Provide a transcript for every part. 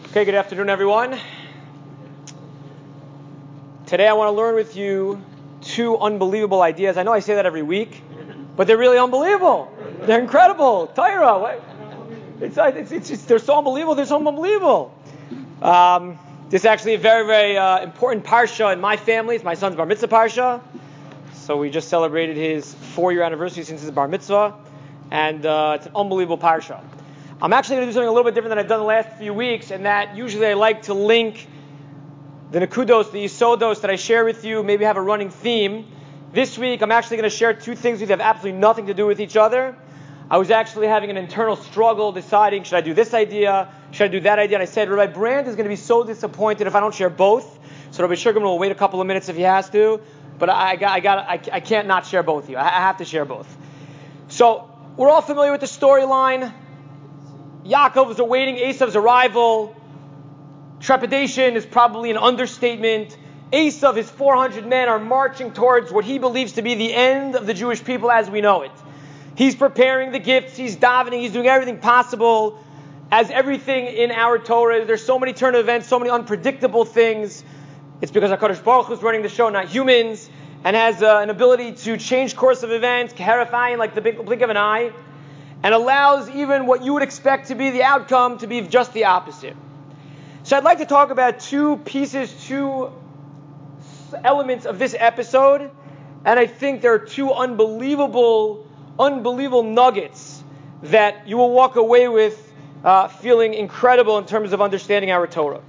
Okay, good afternoon, everyone. Today I want to learn with you two unbelievable ideas. I know I say that every week, but they're really unbelievable. They're incredible. Torah, they're so unbelievable. They're so unbelievable. This is actually a very, very important parsha in my family. It's my son's bar mitzvah parsha. So we just celebrated his 4-year anniversary since his bar mitzvah, and it's an unbelievable parsha. I'm actually going to do something a little bit different than I've done the last few weeks, and that usually I like to link the nekudos, the yisodos that I share with you, maybe have a running theme. This week I'm actually going to share two things that have absolutely nothing to do with each other. I was actually having an internal struggle deciding, should I do this idea, should I do that idea, and I said, Rabbi Brand is going to be so disappointed if I don't share both, so Rabbi Sugarman will wait a couple of minutes if he has to, but I can't not share both of you. I have to share both. So, we're all familiar with the storyline. Yaakov is awaiting Esav's arrival. Trepidation is probably an understatement. Esav, his 400 men, are marching towards what he believes to be the end of the Jewish people as we know it. He's preparing the gifts, he's davening, he's doing everything possible. As everything in our Torah, there's so many turn of events, so many unpredictable things. It's because HaKadosh Baruch Hu is running the show, not humans, and has an ability to change course of events, terrifying like the blink of an eye, and allows even what you would expect to be the outcome to be just the opposite. So I'd like to talk about two elements of this episode, and I think there are two unbelievable nuggets that you will walk away with feeling incredible in terms of understanding our Torah.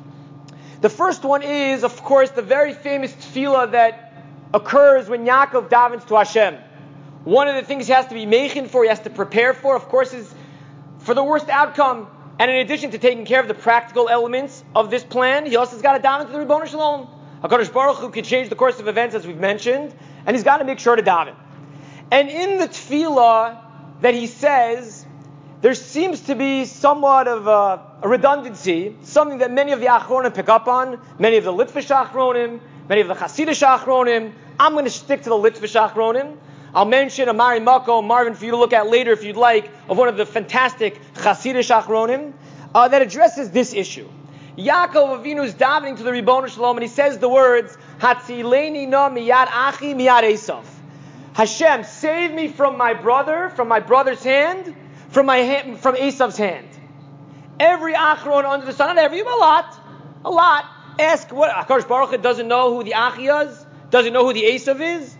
The first one is, of course, the very famous tefillah that occurs when Yaakov davens to Hashem. One of the things he has to be mechin for, he has to prepare for, of course, is for the worst outcome. And in addition to taking care of the practical elements of this plan, he also has got to daven to the Ribono Shel Olam. HaKadosh Baruch Hu could change the course of events, as we've mentioned, and he's got to make sure to daven. And in the tefillah that he says, there seems to be somewhat of a redundancy, something that many of the Achronim pick up on, many of the Litvish Achronim, many of the Hasidish Achronim. I'm going to stick to the Litvish Achronim. I'll mention a Mari Mako, Marvin, for you to look at later if you'd like, of one of the fantastic Hasidish Achronim, that addresses this issue. Yaakov Avinu is davening to the Ribono Shel Olam, and he says the words, Hatzileni na miyad achi miyad Esav. Hashem, save me from my brother's hand, from Esav's hand. Every Achron under the sun, not every, but a lot, ask what, HaKadosh Baruch Hu doesn't know who the Achi is, doesn't know who the Esav is.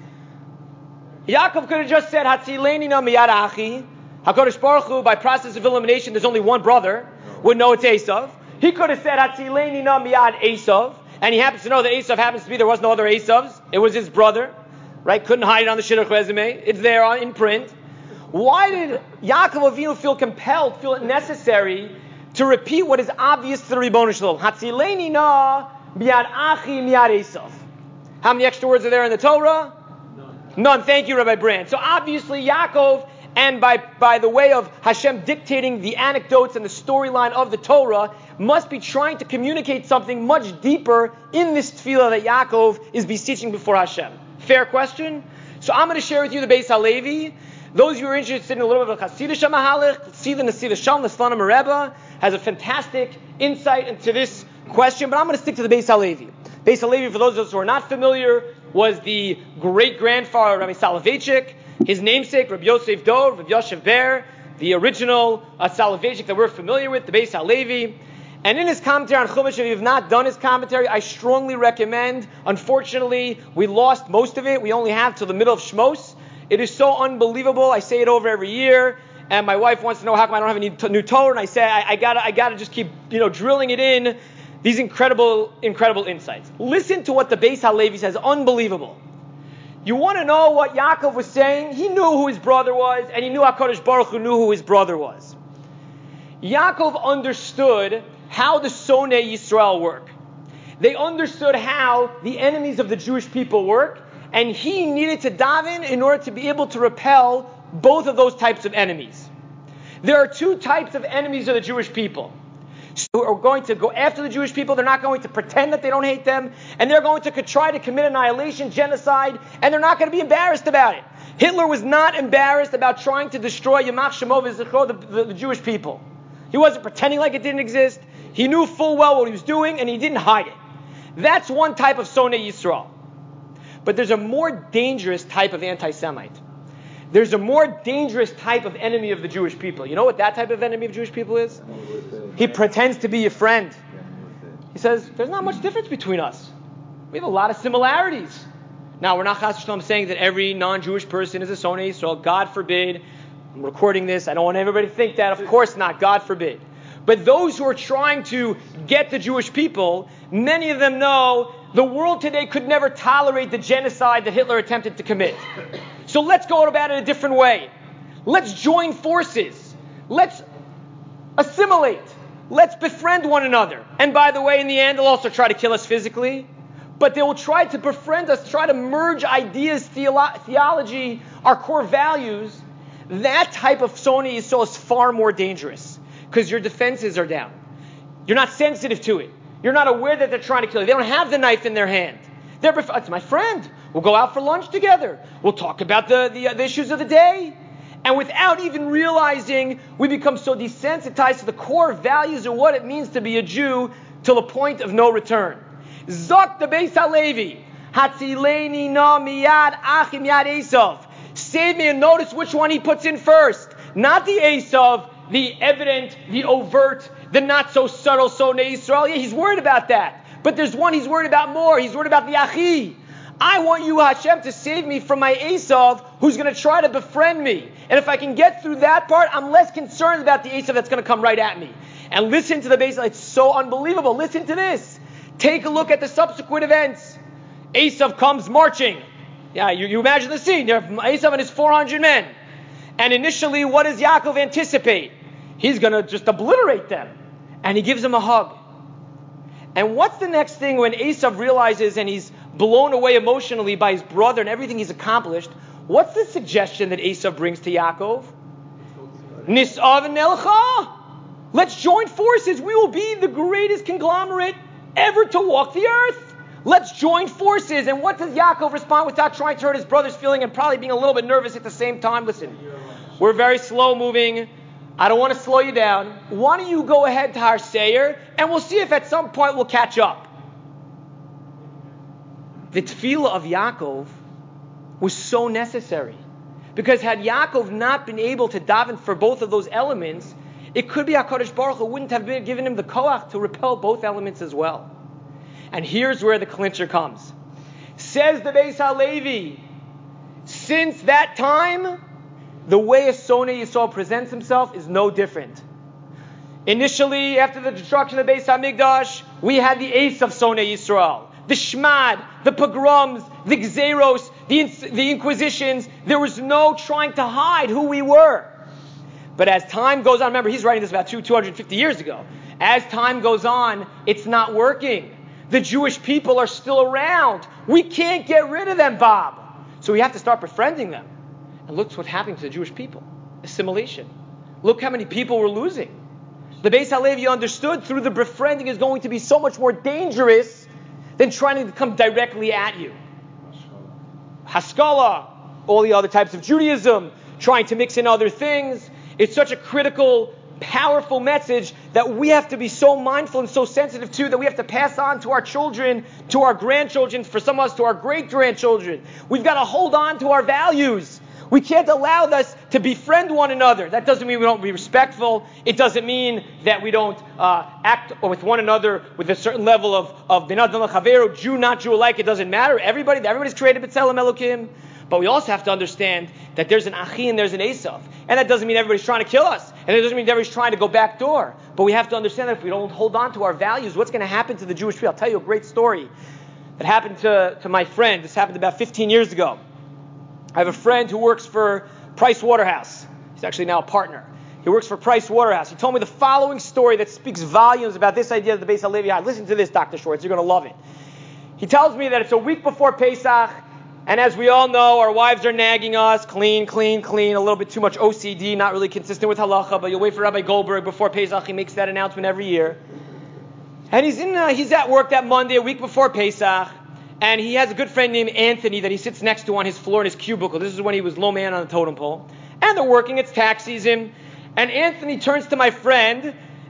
Yaakov could have just said, Hatzileni na miyad achi. HaKadosh Baruch Hu, by process of elimination, there's only one brother, would know it's Esav. He could have said, Hatzileni na miyad Esav, and he happens to know that Esav happens to be, there was no other Esavs, it was his brother, right? Couldn't hide it on the shidduch resume, it's there in print. Why did Yaakov Avinu feel it necessary to repeat what is obvious to the Ribono Shel Olam? Hatzileni na miyad achi miyad Esav. How many extra words are there in the Torah? None. Thank you, Rabbi Brand. So obviously Yaakov, and by the way of Hashem dictating the anecdotes and the storyline of the Torah, must be trying to communicate something much deeper in this tefillah that Yaakov is beseeching before Hashem. Fair question? So I'm going to share with you the Beis HaLevi. Those of you who are interested in a little bit of Hasidish Mahalach, see the Nasiv Shalom, the Slonim Rebbe, has a fantastic insight into this question, but I'm going to stick to the Beis HaLevi. Beis HaLevi, for those of us who are not familiar, was the great-grandfather of Rabbi Soloveitchik, his namesake, Rabbi Yosef Dov, Rabbi Yosef Ber, the original Soloveitchik that we're familiar with, the Beis HaLevi. And in his commentary on Chumash, if you have not done his commentary, I strongly recommend. Unfortunately, we lost most of it. We only have till the middle of Shmos. It is so unbelievable. I say it over every year. And my wife wants to know how come I don't have any new Torah. And I say, I gotta just keep, drilling it in. These incredible insights. Listen to what the Beis HaLevi says. Unbelievable. You want to know what Yaakov was saying? He knew who his brother was, and he knew HaKadosh Baruch Hu knew who his brother was. Yaakov understood how the Sonei Yisrael work. They understood how the enemies of the Jewish people work, and he needed to daven in order to be able to repel both of those types of enemies. There are two types of enemies of the Jewish people. Who are going to go after the Jewish people. They're not going to pretend that they don't hate them, and they're going to try to commit annihilation, genocide, and they're not going to be embarrassed about it. Hitler was not embarrassed about trying to destroy Yamach Shemo V'Zichro, the Jewish people. He wasn't pretending like it didn't exist. He knew full well what he was doing, and he didn't hide it. That's one type of Sonei Yisrael. But there's a more dangerous type of anti-Semite. There's a more dangerous type of enemy of the Jewish people. You know what that type of enemy of Jewish people is? He pretends to be your friend. He says, there's not much difference between us. We have a lot of similarities. Now, we're not chas v'shalom saying that every non-Jewish person is a Sonei Yisrael. God forbid. I'm recording this. I don't want everybody to think that. Of course not. God forbid. But those who are trying to get the Jewish people, many of them know the world today could never tolerate the genocide that Hitler attempted to commit. So let's go about it a different way. Let's join forces. Let's assimilate. Let's befriend one another. And by the way, in the end, they'll also try to kill us physically. But they will try to befriend us, try to merge ideas, theology, our core values. That type of Sonei Yisrael is far more dangerous because your defenses are down. You're not sensitive to it. You're not aware that they're trying to kill you. They don't have the knife in their hand. It's my friend. We'll go out for lunch together. We'll talk about the issues of the day. And without even realizing, we become so desensitized to the core values of what it means to be a Jew till a point of no return. Zok the Beis HaLevi, Hatzileni na miyad achim yad Esav. Save me, and notice which one he puts in first. Not the Esav, the evident, the overt, the not so subtle Sonei Yisrael. Yeah, he's worried about that. But there's one he's worried about more. He's worried about the Achi. I want you, Hashem, to save me from my Esav, who's going to try to befriend me. And if I can get through that part, I'm less concerned about the Esav that's going to come right at me. And listen to the Beis. It's so unbelievable. Listen to this. Take a look at the subsequent events. Esav comes marching. Yeah, you imagine the scene. You have Esav and his 400 men. And initially, what does Yaakov anticipate? He's going to just obliterate them. And he gives them a hug. And what's the next thing when Esav realizes and he's blown away emotionally by his brother and everything he's accomplished? What's the suggestion that Esav brings to Yaakov? Nis'av nelcha. Let's join forces. We will be the greatest conglomerate ever to walk the earth. Let's join forces. And what does Yaakov respond without trying to hurt his brother's feeling and probably being a little bit nervous at the same time? Listen, we're very slow moving. I don't want to slow you down. Why don't you go ahead to Har Seir and we'll see if at some point we'll catch up. The tefillah of Yaakov was so necessary. Because had Yaakov not been able to daven for both of those elements, it could be HaKadosh Baruch Hu wouldn't have given him the koach to repel both elements as well. And here's where the clincher comes. Says the Beis HaLevi, since that time, the way a Sonei Yisrael presents himself is no different. Initially, after the destruction of the Beis HaMikdash, we had the Esav Sonei Yisrael. The Shmad, the pogroms, the Gzeros, the Inquisitions. There was no trying to hide who we were. But as time goes on, remember he's writing this about 250 years ago. As time goes on, it's not working. The Jewish people are still around. We can't get rid of them, Bob. So we have to start befriending them. And look what's happening to the Jewish people. Assimilation. Look how many people we're losing. The Beis HaLevi understood through the befriending is going to be so much more dangerous than trying to come directly at you. Haskalah, all the other types of Judaism, trying to mix in other things. It's such a critical, powerful message that we have to be so mindful and so sensitive to that we have to pass on to our children, to our grandchildren, for some of us to our great-grandchildren. We've got to hold on to our values. We can't allow us to befriend one another. That doesn't mean we don't be respectful. It doesn't mean that we don't act with one another with a certain level of ben adam l'chaveru, Jew, not Jew alike. It doesn't matter. Everybody's created b'tzelem Elokim. But we also have to understand that there's an Achi and there's an Esav. And that doesn't mean everybody's trying to kill us. And it doesn't mean everybody's trying to go back door. But we have to understand that if we don't hold on to our values, what's going to happen to the Jewish people? I'll tell you a great story that happened to my friend. This happened about 15 years ago. I have a friend who works for Price Waterhouse. He's actually now a partner. He works for Price Waterhouse. He told me the following story that speaks volumes about this idea of the Beis HaLevi. Listen to this, Dr. Schwartz. You're going to love it. He tells me that it's a week before Pesach. And as we all know, our wives are nagging us, clean, clean, clean, a little bit too much OCD, not really consistent with halacha, but you'll wait for Rabbi Goldberg before Pesach. He makes that announcement every year. And he's at work that Monday, a week before Pesach, and he has a good friend named Anthony that he sits next to on his floor in his cubicle. This is when he was low man on the totem pole. And they're working, it's tax season, and Anthony turns to my friend,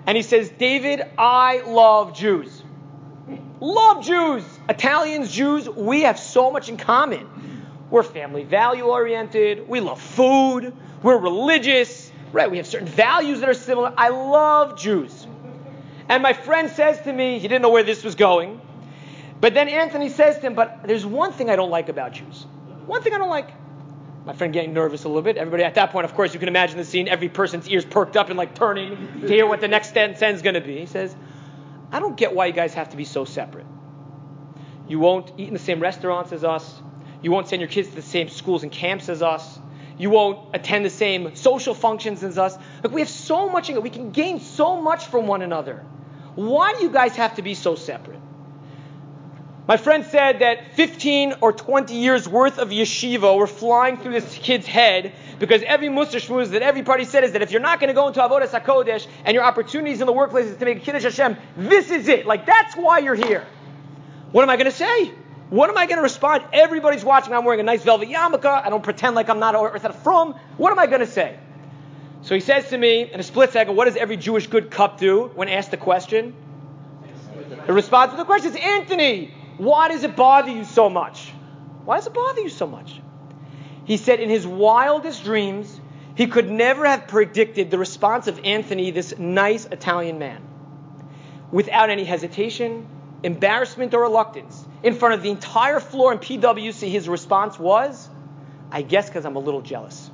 and he says, David, I love Jews. Love Jews. Italians, Jews, we have so much in common. We're family value oriented. We love food. We're religious. Right? We have certain values that are similar. I love Jews. And my friend says to me, he didn't know where this was going, but then Anthony says to him, but there's one thing I don't like about Jews. One thing I don't like. My friend getting nervous a little bit. Everybody at that point, of course, you can imagine the scene. Every person's ears perked up and like turning to hear what the next sentence is going to be. He says, I don't get why you guys have to be so separate. You won't eat in the same restaurants as us. You won't send your kids to the same schools and camps as us. You won't attend the same social functions as us. Look, we have so much, we can gain so much from one another. Why do you guys have to be so separate? My friend said that 15 or 20 years worth of yeshiva were flying through this kid's head because every Musar Shmuz that every party said is that if you're not going to go into Avodas HaKodesh and your opportunities in the workplace is to make a Kiddush Hashem, this is it. Like, that's why you're here. What am I going to say? What am I going to respond? Everybody's watching. I'm wearing a nice velvet yarmulke. I don't pretend like I'm not a from. What am I going to say? So he says to me in a split second, what does every Jewish good cup do when asked the question? The response to the question is, Anthony, why does it bother you so much? Why does it bother you so much? He said in his wildest dreams, he could never have predicted the response of Anthony, this nice Italian man. Without any hesitation, embarrassment, or reluctance, in front of the entire floor in PwC, his response was, I guess because I'm a little jealous.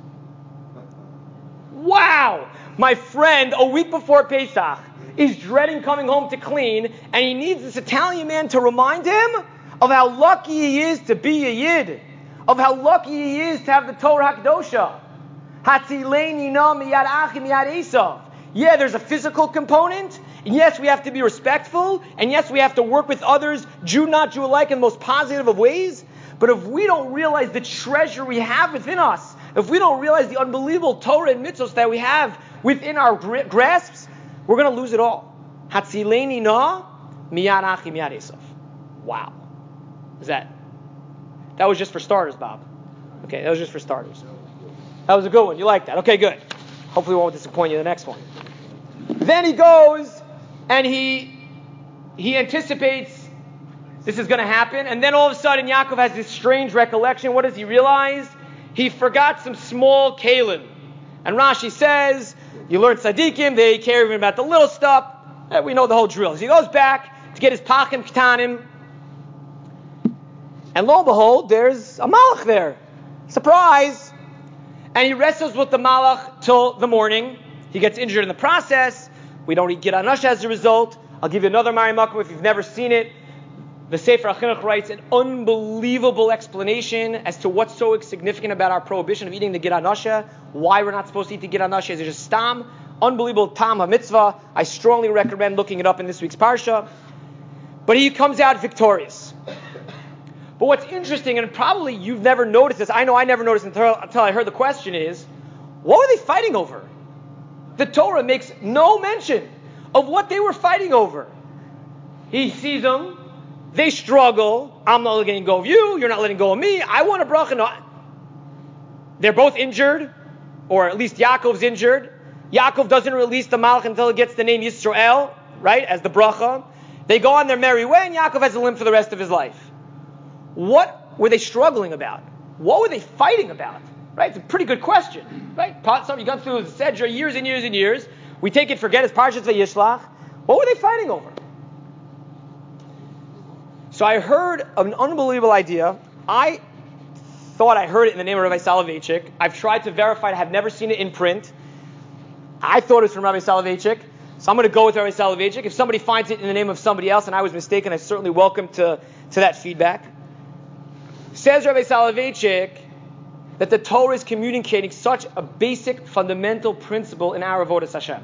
Wow! My friend, a week before Pesach, is dreading coming home to clean, and he needs this Italian man to remind him of how lucky he is to be a Yid, of how lucky he is to have the Torah HaKadosha. Hatzileni na miyad achim miyad Esav. Yeah, there's a physical component, and yes, we have to be respectful, and yes, we have to work with others, Jew, not Jew alike, in the most positive of ways, but if we don't realize the treasure we have within us, if we don't realize the unbelievable Torah and mitzvos that we have within our grasps, we're going to lose it all. Hatzileni na miyad achim miyad Esav. Wow. That was just for starters, Bob. Okay, that was just for starters. That was a good one. You like that? Okay, good. Hopefully we won't disappoint you in the next one. Then he goes and he anticipates this is going to happen, and then all of a sudden Yaakov has this strange recollection. What does he realize? He forgot some small kalim. And Rashi says, you learn tzaddikim, they care even about the little stuff. We know the whole drill. So he goes back to get his pachim ketanim, and lo and behold, there's a malach there. Surprise! And he wrestles with the malach till the morning. He gets injured in the process. We don't eat Gid Anasha as a result. I'll give you another Marimakum if you've never seen it. The Sefer HaChinuch writes an unbelievable explanation as to what's so significant about our prohibition of eating the Gid Anasha, why we're not supposed to eat the Gid Anasha. It's just stam, unbelievable tam ha-mitzvah. I strongly recommend looking it up in this week's Parsha. But he comes out victorious. But what's interesting, and probably you've never noticed this, I know I never noticed until I heard the question is, what were they fighting over? The Torah makes no mention of what they were fighting over. He sees them, they struggle, I'm not letting go of you, you're not letting go of me, I want a bracha. No. They're both injured, or at least Yaakov's injured. Yaakov doesn't release the malach until he gets the name Yisrael, right, as the bracha. They go on their merry way, and Yaakov has a limp for the rest of his life. What were they struggling about? What were they fighting about? Right? It's a pretty good question. Right? Something you got through the Sedra years and years and years. We take it for granted as Parshas Vayishlach. What were they fighting over? So I heard an unbelievable idea. I thought I heard it in the name of Rabbi Soloveitchik. I've tried to verify it. I have never seen it in print. I thought it was from Rabbi Soloveitchik. So I'm going to go with Rabbi Soloveitchik. If somebody finds it in the name of somebody else and I was mistaken, I certainly welcome to that feedback. Says Rabbi Soloveitchik that the Torah is communicating such a basic, fundamental principle in our avodas Hashem.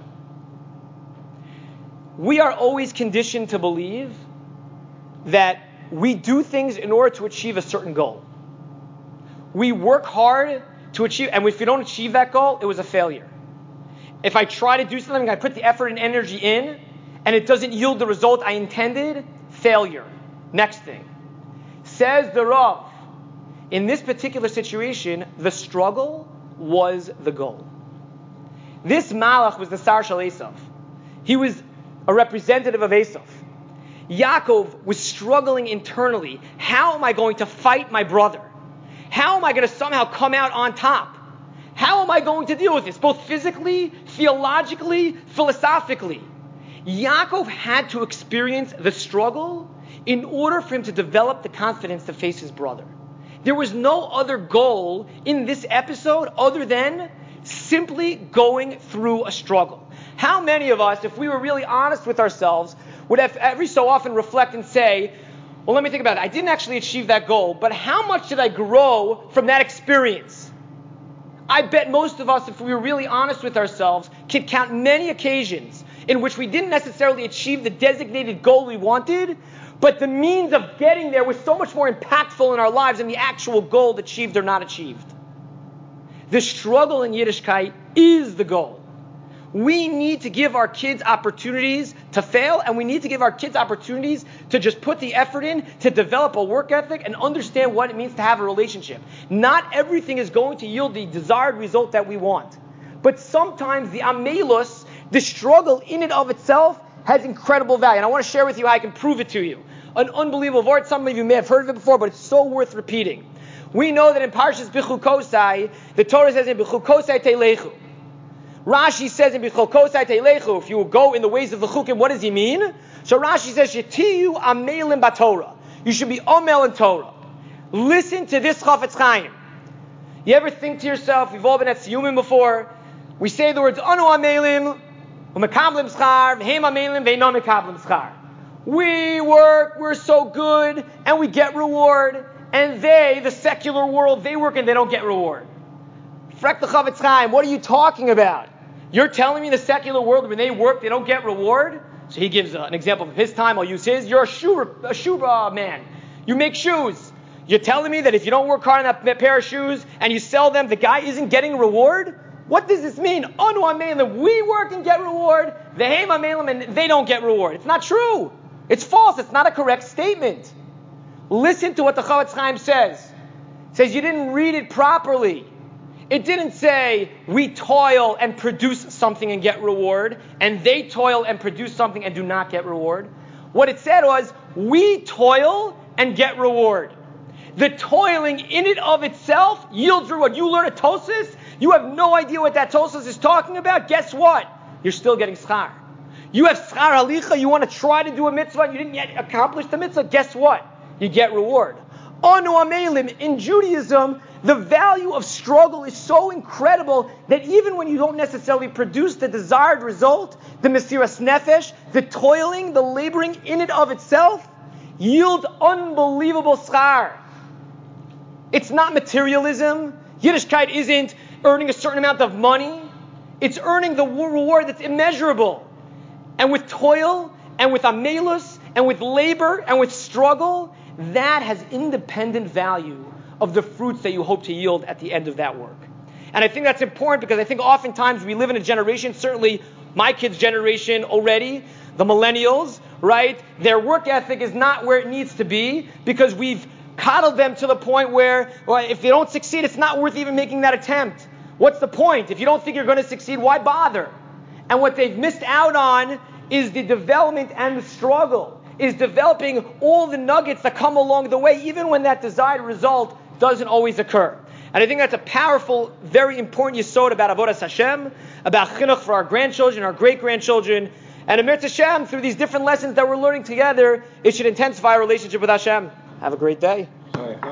We are always conditioned to believe that we do things in order to achieve a certain goal. We work hard to achieve, and if we don't achieve that goal, it was a failure. If I try to do something, I put the effort and energy in, and it doesn't yield the result I intended, failure. Next thing. Says the Rav, in this particular situation, the struggle was the goal. This malach was the Sar Shel Esav. He was a representative of Esav. Yaakov was struggling internally. How am I going to fight my brother? How am I going to somehow come out on top? How am I going to deal with this? Both physically, theologically, philosophically. Yaakov had to experience the struggle in order for him to develop the confidence to face his brother. There was no other goal in this episode other than simply going through a struggle. How many of us, if we were really honest with ourselves, would have every so often reflect and say, well, let me think about it. I didn't actually achieve that goal, but how much did I grow from that experience? I bet most of us, if we were really honest with ourselves, could count many occasions in which we didn't necessarily achieve the designated goal we wanted, but the means of getting there was so much more impactful in our lives than the actual goal achieved or not achieved. The struggle in Yiddishkeit is the goal. We need to give our kids opportunities to fail, and we need to give our kids opportunities to just put the effort in to develop a work ethic and understand what it means to have a relationship. Not everything is going to yield the desired result that we want. But sometimes the amelus, the struggle in and of itself, has incredible value. And I want to share with you how I can prove it to you. An unbelievable word. Some of you may have heard of it before, but it's so worth repeating. We know that in Parshas Bechukosai, the Torah says in Bechukosai Teilechu. Rashi says in Bechukosai Teilechu, if you will go in the ways of the Chukim, what does he mean? So Rashi says, Shetiyu amelim baTorah. You should be amel in Torah. Listen to this Chafetz Chaim. You ever think to yourself, we've all been at Siyumim before, we say the words, Anu amelim, u'mekablim schar, v'hem amelim, v'eino mekablim schar. We work, we're so good, and we get reward. And they, the secular world, they work and they don't get reward. Frek the Chafetz Chaim, what are you talking about? You're telling me the secular world, when they work, they don't get reward? So he gives an example of his time. I'll use his. You're a shoe man. You make shoes. You're telling me that if you don't work hard on that pair of shoes and you sell them, the guy isn't getting reward? What does this mean? Anu amelim, we work and get reward. V'hem amelim, and they don't get reward. It's not true. It's false. It's not a correct statement. Listen to what the Chafetz Chaim says. It says you didn't read it properly. It didn't say we toil and produce something and get reward, and they toil and produce something and do not get reward. What it said was we toil and get reward. The toiling in and of itself yields reward. You learn a Tosas, you have no idea what that Tosas is talking about. Guess what? You're still getting schar. You have schar halicha, you want to try to do a mitzvah, and you didn't yet accomplish the mitzvah. Guess what? You get reward. Anu amelim, in Judaism, the value of struggle is so incredible that even when you don't necessarily produce the desired result, the mesiras nefesh, the toiling, the laboring in and of itself, yields unbelievable schar. It's not materialism. Yiddishkeit isn't earning a certain amount of money. It's earning the reward that's immeasurable. And with toil, and with amelus, and with labor, and with struggle, that has independent value of the fruits that you hope to yield at the end of that work. And I think that's important because I think oftentimes we live in a generation, certainly my kids' generation already, the millennials, right? Their work ethic is not where it needs to be because we've coddled them to the point where, well, if they don't succeed, it's not worth even making that attempt. What's the point? If you don't think you're going to succeed, why bother? And what they've missed out on is the development and the struggle, is developing all the nuggets that come along the way, even when that desired result doesn't always occur. And I think that's a powerful, very important yesod about Avodas Hashem, about chinuch for our grandchildren, our great-grandchildren. And Amir Hashem, through these different lessons that we're learning together, it should intensify our relationship with Hashem. Have a great day.